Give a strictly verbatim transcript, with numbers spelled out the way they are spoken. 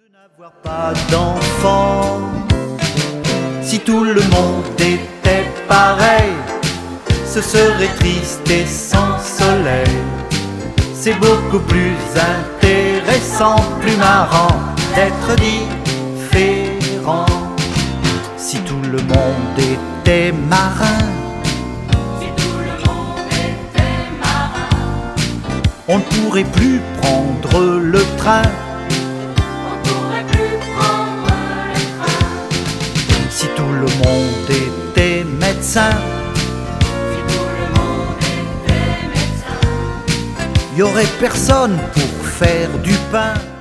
N'avoir pas d'enfant, si tout le monde était pareil, ce serait triste et sans soleil. C'est beaucoup plus intéressant, plus marrant d'être différent. Si tout le monde était marin, si tout le monde était marin, on ne pourrait plus prendre le train. Si tout le monde était médecin, si tout le monde était médecin, y aurait personne pour faire du pain.